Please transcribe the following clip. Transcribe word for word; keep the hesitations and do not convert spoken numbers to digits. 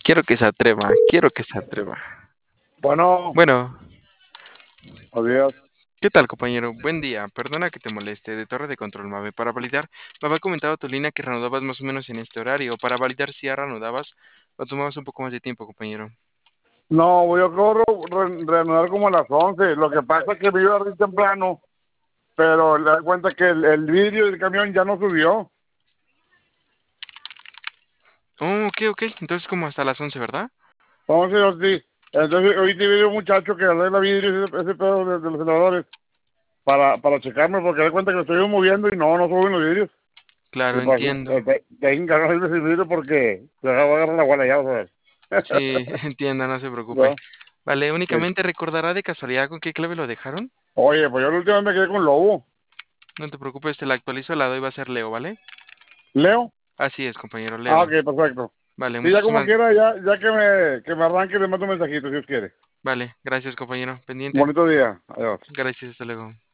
Quiero que se atreva, quiero que se atreva. Bueno, Bueno, adiós. ¿qué tal, compañero? Buen día. Perdona que te moleste. De Torre de Control, Mave. Para validar, me había comentado tu línea que reanudabas más o menos en este horario. Para validar si ya reanudabas, o tomabas un poco más de tiempo, compañero. No, yo corro re- reanudar como a las once. Lo que pasa es que me iba a abrir temprano, pero le da cuenta que el, el vidrio del camión ya no subió. Oh, ok, ok. Entonces como hasta las once, ¿verdad? Entonces, yo sí. Entonces, ahorita viene un muchacho que arregla vidrios, ese, ese pedo de, de los elevadores, para, para checarme, porque da cuenta que lo estoy moviendo y no, no suben los vidrios. Claro, Y pues, entiendo. eh, te, te encargas de ese vidrio porque se va a agarrar la guala ya, ¿sabes? Sí, entiendo, no se preocupe. ¿No? Vale, Sí. únicamente recordará de casualidad con qué clave lo dejaron. Oye, pues yo la última vez me quedé con Lobo. No te preocupes, te la actualizo, la doy, va a ser Leo, ¿vale? ¿Leo? Así es, compañero, Ah, Leo. ok, perfecto. Vale, Sí, ya como muchísimas... quiera, ya, ya que me, que me arranque, le mando un mensajito si Dios quiere. Vale, gracias, compañero. Pendiente. Bonito día. Adiós. Gracias, hasta luego.